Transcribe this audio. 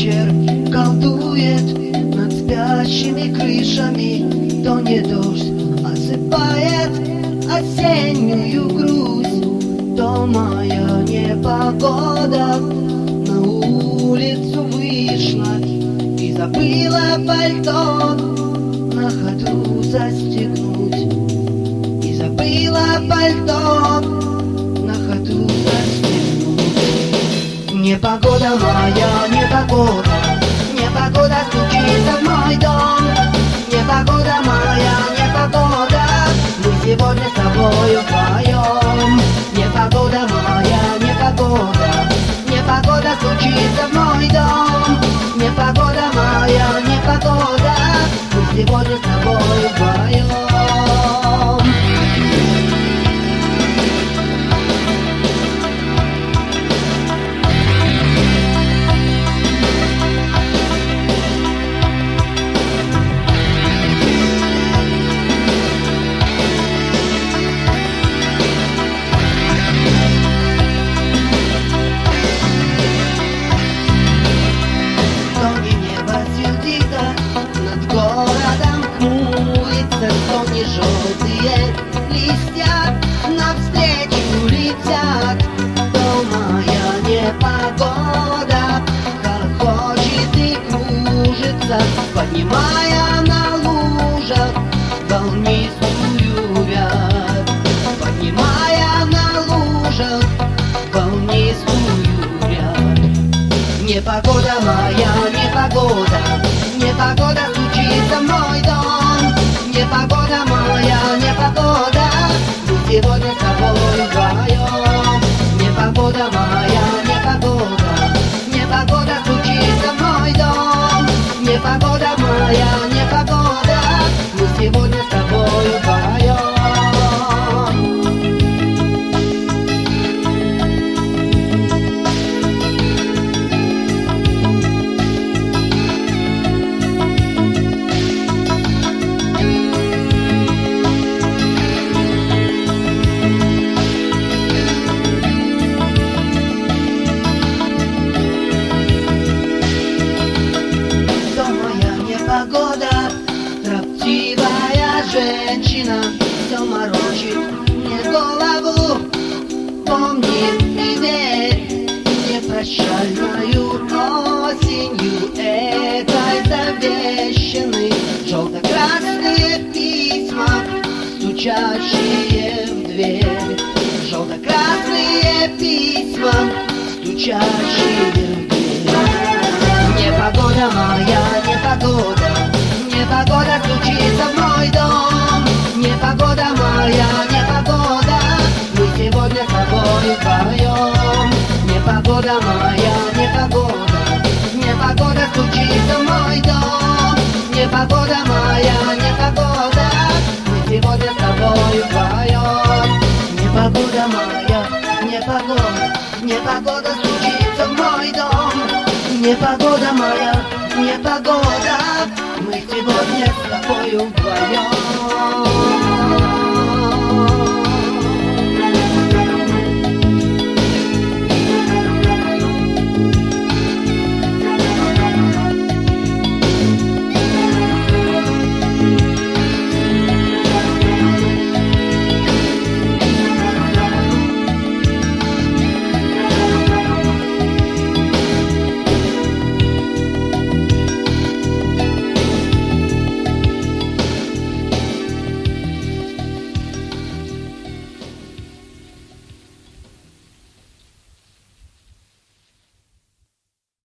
вечер колдует над спящими крышами. То не дождь осыпает осеннюю грусть, то моя непогода на улицу вышла и забыла пальто на ходу застегнуть. И забыла пальто на ходу застегнуть. Непогода моя, непогода, непогода стучится в мой дом. Непогода моя, непогода, мы сегодня с тобою вдвоем. Непогода моя, непогода, непогода стучится в мой дом. Непогода моя, непогода, мы сегодня с тобою вдвоем. То желтые листья навстречу летят, то моя непогода хохочет и кружится, поднимая на лужах волнистую рябь, поднимая на лужах волнистую рябь. Непогода моя, непогода, непогода стучится в мой дом. Непогода моя, непогода, мы сегодня с тобой вдвоем. Непогода моя, непогода, непогода стучится в мой дом. Непогода моя, непогода, мы сегодня с тобой вдвоем. Строптивая женщина все морочит мне голову. Помни и верь непрощальною осенью этой завещаны желто-красные письма, стучащие в дверь. Желто-красные письма, стучащие в дверь. Непогода моя, непогода, непогода стучится в мой дом. Непогода моя, непогода, мы сегодня с тобой вдвоем. Непогода моя, непогода, непогода стучится в мой дом. Непогода моя, непогода, мы сегодня с тобой вдвоем. Непогода моя, непогода, непогода стучится в мой дом. Непогода моя, непогода, мы сегодня с тобою вдвоем.